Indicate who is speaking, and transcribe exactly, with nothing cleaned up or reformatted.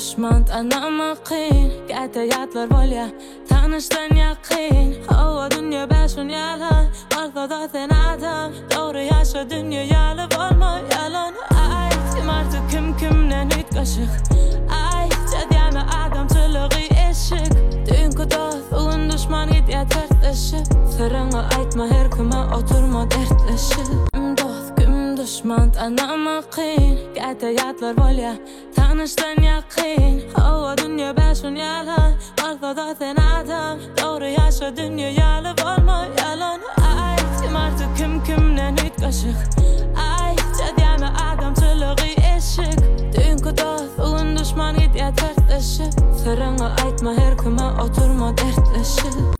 Speaker 1: dushman tanıma qiyin G'atayatlar volya tanishdan yaqin Havo dunyo bashun yalan Orqada sen adam Doğru yaşa dunyo yalib olma yalan Ay kim artık kim kimden üt kaşık Ay jadiyami adamchiligi eshik Dünkü dost bugün dushman gitya tartishib Sirini aytma her kime oturma dertlashib Dost kim dushman tanıma qiyin G'atayatlar volya tanishdan yaqin Havo dunyo bashun yalan Orqada sen adam Doğru yaşa dunyo yalib olma yalan Ay kim artık kim kimden üt kaşık Ay jadiyami adamchiligi eshik Dünkü dost bugün dushman gitya tartishib Sirini aytma her kime oturma dertlashib